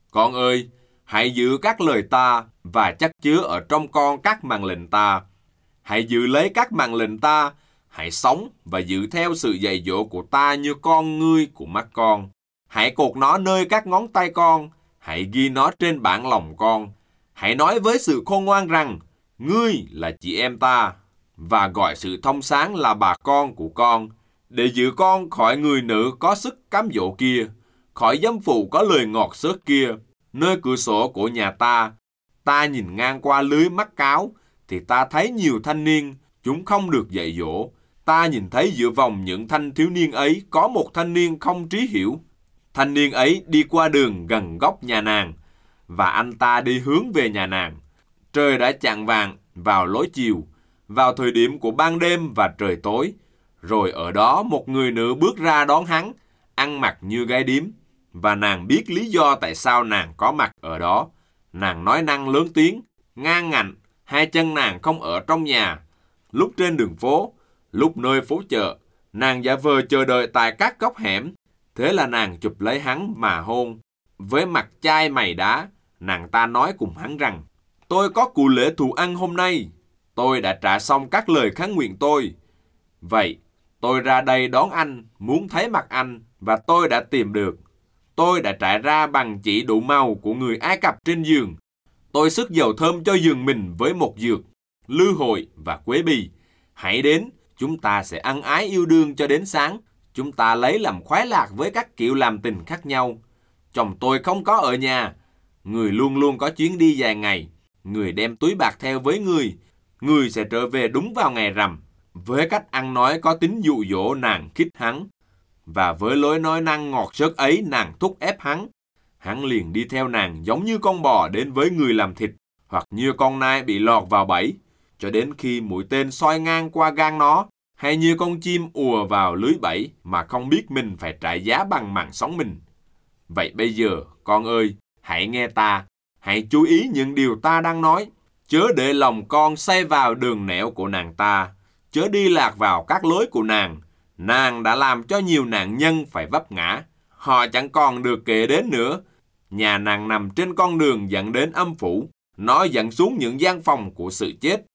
Con ơi, hãy giữ các lời ta và chắc chứa ở trong con các mạng lệnh ta. Hãy giữ lấy các mạng lệnh ta, hãy sống và giữ theo sự dạy dỗ của ta như con ngươi của mắt con. Hãy cột nó nơi các ngón tay con, hãy ghi nó trên bản lòng con. Hãy nói với sự khôn ngoan rằng, ngươi là chị em ta, và gọi sự thông sáng là bà con của con, để giữ con khỏi người nữ có sức cám dỗ kia, khỏi dâm phụ có lời ngọt xớt kia. Nơi cửa sổ của nhà ta nhìn ngang qua lưới mắt cáo, thì ta thấy nhiều thanh niên, chúng không được dạy dỗ. Ta nhìn thấy giữa vòng những thanh thiếu niên ấy có một thanh niên không trí hiểu. Thanh niên ấy đi qua đường gần góc nhà nàng, và anh ta đi hướng về nhà nàng. Trời đã chạng vạng vào lối chiều, vào thời điểm của ban đêm và trời tối. Rồi ở đó một người nữ bước ra đón hắn, ăn mặc như gái điếm, và nàng biết lý do tại sao nàng có mặt ở đó. Nàng nói năng lớn tiếng, ngang ngạnh, hai chân nàng không ở trong nhà. Lúc trên đường phố, lúc nơi phố chợ, nàng giả vờ chờ đợi tại các góc hẻm. Thế là nàng chụp lấy hắn mà hôn. Với mặt chai mày đá, nàng ta nói cùng hắn rằng, tôi có cụ lễ thù ăn hôm nay, tôi đã trả xong các lời khấn nguyện tôi. Vậy, tôi ra đây đón anh, muốn thấy mặt anh, và tôi đã tìm được. Tôi đã trải ra bằng chỉ đủ màu của người Ai Cập trên giường. Tôi sức dầu thơm cho giường mình với một dược, lư hội và quế bì. Hãy đến, chúng ta sẽ ân ái yêu đương cho đến sáng. Chúng ta lấy làm khoái lạc với các kiểu làm tình khác nhau. Chồng tôi không có ở nhà. Người luôn luôn có chuyến đi dài ngày. Người đem túi bạc theo với người. Người sẽ trở về đúng vào ngày rằm. Với cách ăn nói có tính dụ dỗ, nàng khích hắn. Và với lối nói năng ngọt xớt ấy, nàng thúc ép hắn. Hắn liền đi theo nàng giống như con bò đến với người làm thịt, hoặc như con nai bị lọt vào bẫy, cho đến khi mũi tên soi ngang qua gan nó, hay như con chim ùa vào lưới bẫy mà không biết mình phải trả giá bằng mạng sống mình. Vậy bây giờ, con ơi, hãy nghe ta, hãy chú ý những điều ta đang nói, chớ để lòng con say vào đường nẻo của nàng ta, chớ đi lạc vào các lối của nàng. Nàng đã làm cho nhiều nạn nhân phải vấp ngã, họ chẳng còn được kể đến nữa. Nhà nàng nằm trên con đường dẫn đến âm phủ, nó dẫn xuống những gian phòng của sự chết.